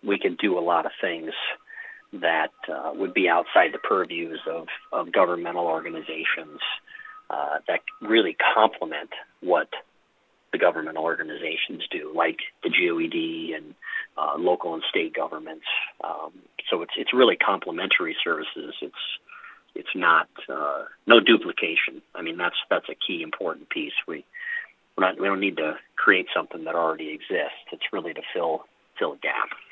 we can do a lot of things that would be outside the purviews of governmental organizations that really complement what the governmental organizations do, like the GOED and local and state governments. So it's really complementary services. It's not no duplication. I mean, that's a key important piece. We don't need to create something that already exists. It's really to fill a gap.